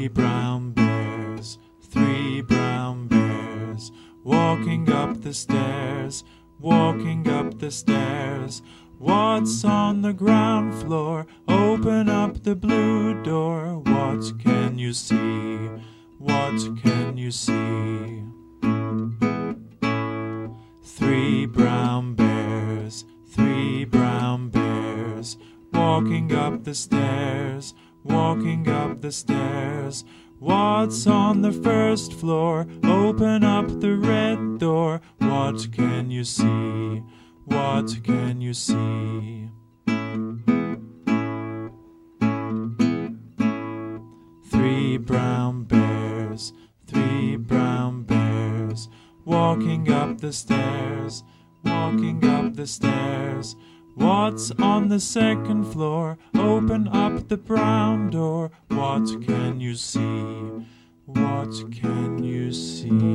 Three brown bears, three brown bears, walking up the stairs, walking up the stairs. What's on the ground floor? Open up the blue door. What can you see? What can you see? Three brown bears, three brown bears, walking up the stairs, walking up the stairs. What's on the first floor? Open up the red door. What can you see? What can you see? Three brown bears, three brown bears, walking up the stairs, walking up the stairs. What's on the second floor? Open up the brown door. What can you see? What can you see?